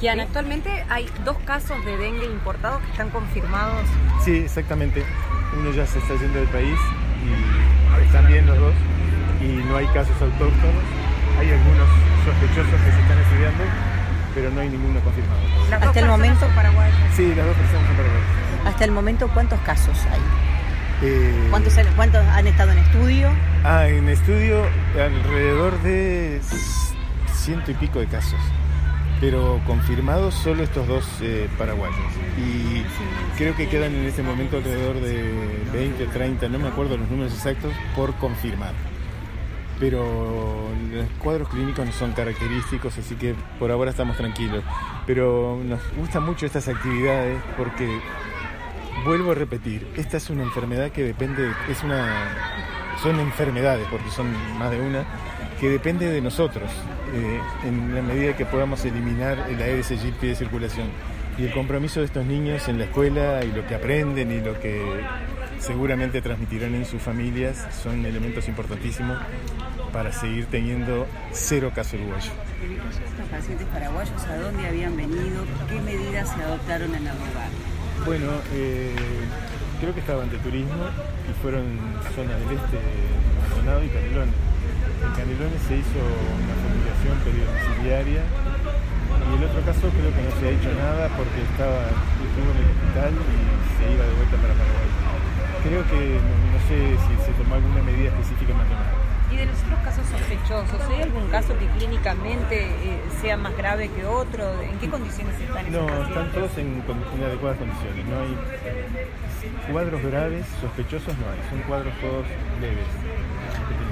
Gian, actualmente hay 2 casos de dengue importados que están confirmados. Sí, exactamente. Uno ya se está yendo del país y están bien los dos y no hay casos autóctonos. Hay algunos sospechosos que se están estudiando, pero no hay ninguno confirmado. Hasta el momento son paraguayas. Sí, las 2 personas son paraguayas. Hasta el momento, ¿cuántos casos hay? ¿Cuántos han estado en estudio? En estudio alrededor de 100 y pico de casos, pero confirmados solo estos 2 paraguayos. Y creo que quedan en este momento alrededor de 20, 30, no me acuerdo los números exactos, por confirmar. Pero los cuadros clínicos no son característicos, así que por ahora estamos tranquilos. Pero nos gustan mucho estas actividades porque, vuelvo a repetir, esta es una enfermedad que depende, son enfermedades, porque son más de una, que depende de nosotros, en la medida que podamos eliminar el Aedes aegypti de circulación. Y el compromiso de estos niños en la escuela y lo que aprenden y lo que seguramente transmitirán en sus familias son elementos importantísimos para seguir teniendo 0 casos uruguayos. En el caso de estos pacientes paraguayos, ¿a dónde habían venido? ¿Qué medidas se adoptaron en el lugar? Bueno, creo que estaban de turismo y fueron zona del este, Maldonado y Canelones. En Canelones se hizo una fumigación peridomiciliaria y el otro caso creo que no se ha hecho nada porque estuvo en el hospital y se iba de vuelta para Paraguay. Creo que no sé si se tomó alguna medida específica más que nada. Y de los otros casos sospechosos, ¿hay algún caso que clínicamente sea más grave que otro? ¿En qué condiciones están? No, están todos en adecuadas condiciones. No hay cuadros graves, sospechosos no hay, son cuadros todos leves.